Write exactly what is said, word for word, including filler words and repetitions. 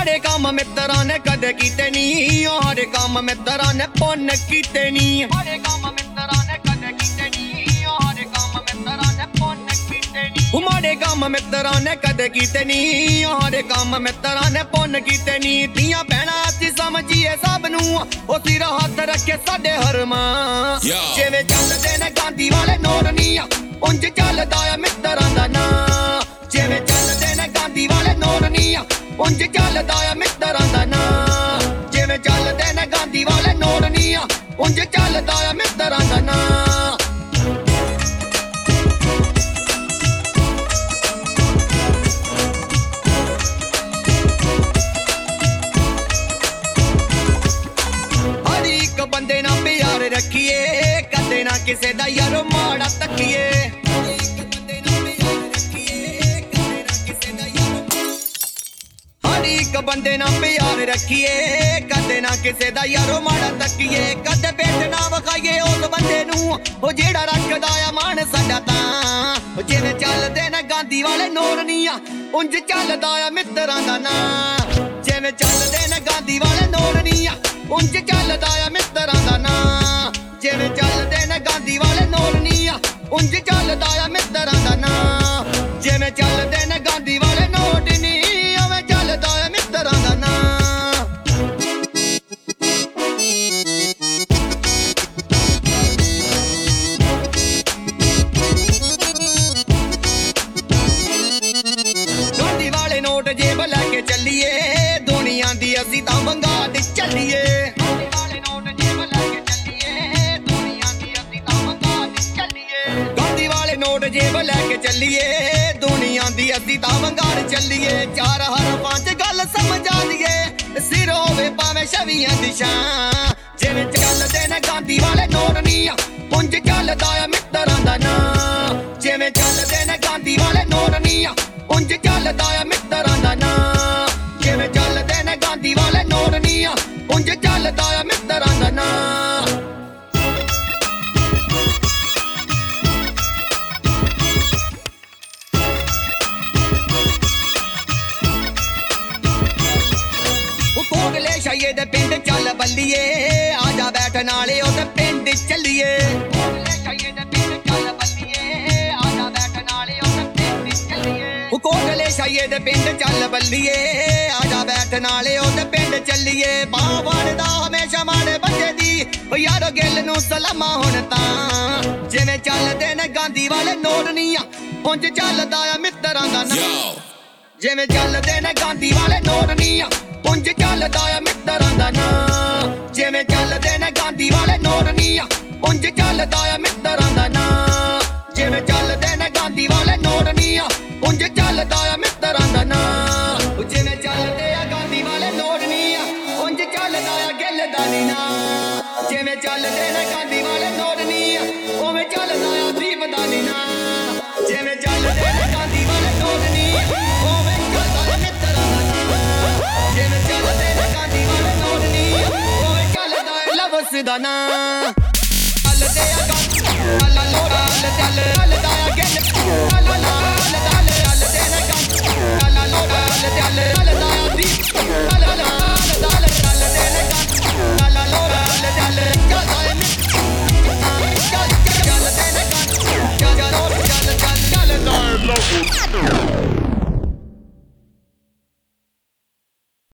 माड़े काम मित्रा ने कदे कीते नी, हारे काम मित्रा ने पुन्न कीते नी। माड़े काम मित्रा ने कदे कीते नी, हारे काम मित्रा ने पुन्न कीते नी। माड़े काम मित्रा ने कदे कीते नी, हारे काम मित्रा ने पुन्न कीते नी। धीआं भैणां असीं समझीए सब नूं, ओ सिर हत्थ रखे साडे हरमां। जिवें चलदे ने गांधी वाले नोट नी, उंज चलदा आ मित्रा दा नां। जिवें चलदे ने गांधी वाले नोट नी, उंज चलदा आ मित्रा दा नां। जिवें चलदे ने गांधी वाले नोट नी, उंज चलदा आ मित्रा दा नां। हर एक बंदे नाल प्यार रखिए, कदे ना किसे दा यारो माड़ा तक्किए। एक बंदे ना प्यार रखिए, कदे ना किसे दा यारो माड़ा तक्किए। कदे पेट ना वखाइए उस बंदे नूं, ओ जेड़ा रखदा आ मान साडा तां। जिवें चलदे ने गांधी वाले नोट नी, उंज चलदा आ मित्रा दा नां। जिवें चलदे ने गांधी वाले नोट नी, उंज चलदा आ मित्रा दा नां। जिवें चलदे ने गांधी वाले नोट नी, उंज चलदा आ मित्रा दा नां। जिवें चलदे ने गांधी वाले नोट नी, उवें चलदा आ मित्रा दा नां। गांधी वाले नोट जेब लैके चलिए, दुनिया दी असीं तां बंगाल चलिए। गांधी वाले नोट जेब लैके चलिए, दुनिया दी असीं तां बंगाल चलिए। गांधी वाले नोट जेब लैके चलिए, दुनिया दी असीं तां बंगाल चलिए। चार हरफां च गल समझा दिए, सिर होवे भावें छवियां दिशां। जिवें चलदे ने गांधी वाले नोट नी, उंज चलदा आ मित्रा दा नां। जिवें चलदे ने गांधी वाले नोट नी, उंज चलदा आ मित्रा दा नां। जिवें चलदे ने गांधी वाले नोट नी, उंज चलदा आ मित्रा दा नां। कोटले शाइए दे पिंड चल बल्लिए, आजा बैठ नाले ओदे पिंड चलिए। कोटले शाइए दे पिंड चल बल्लिए, आजा बैठ नाले ओदे पिंड चलिए। कोटले शाइए दे पिंड चल बल्लिए, आजा बैठ नाले ओदे पिंड चलिए। बावड़ दा हमेशा माड़े बच्चे दी, ओ यारो गिल नूं सलामा हुण तां। जिवें चलदे ने गांधी वाले नोट नी, उंज चलदा आ मित्रा दा नां। जिवें चलदे ने गांधी वाले नोट नी, उंज चलदा आ मित्रा दा नां। जिवें चलदे ने गांधी वाले नोट नी, उंज चलदा आ मित्रा दा नां। जिवें चलदे ने गांधी वाले नोट नी, उंज चलदा आ मित्रा दा नां। जिवें चलदे आ गांधी वाले नोट नी, उंज चलदा आ गिल दा नी नां। जिवें चलदे ने गांधी वाले नोट नी, उवें चलदा आ दीप दा नी नां। जिवें चलदे ने गांधी वाले नोट नी, उवें चलदा आ मित्रा दा नां। जिवें चलदे ने गांधी वाले नोट नी, उवें चलदा आ लवस दा नां। चलदे आ गांधी वाला नोट, चल चल चलदा आ गिल ला ला ला ला। चलदे ने गांधी वाला नोट, चल चल चलदा आ दीप ला ला ला ला। चलदे ने गांधी वाला नोट, चल चल चलदा आ मित्रा। चल चलदे ने गांधी वाला नोट, चल चल चलदा आ लवस।